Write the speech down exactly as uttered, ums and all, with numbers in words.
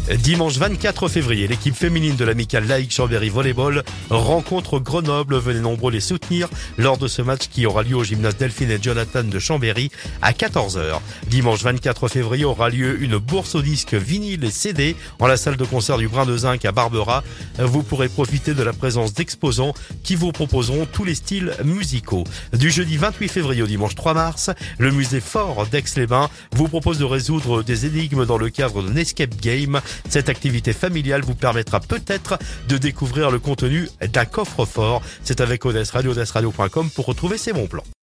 Dimanche vingt-quatre février, l'équipe féminine de l'amicale laïque Chambéry Volleyball rencontre Grenoble. Venez nombreux les soutenir lors de ce match qui aura lieu au gymnase Delphine et Jonathan de Chambéry à quatorze heures. Dimanche vingt-quatre février aura lieu une bourse aux disques vinyle et C D en la salle de concert du Brin de Zinc à Barbera. Vous pourrez profiter de la présence d'exposants qui vous proposeront tous les styles musicaux. Du jeudi vingt-huit février au dimanche trois mars, le musée Fort d'Aix-les-Bains vous propose de résoudre des énigmes dans le cadre d'un escape game. Cette activité familiale vous permettra peut-être de découvrir le contenu d'un coffre-fort. C'est avec Odès Radio, odès radio point com pour retrouver ces bons plans.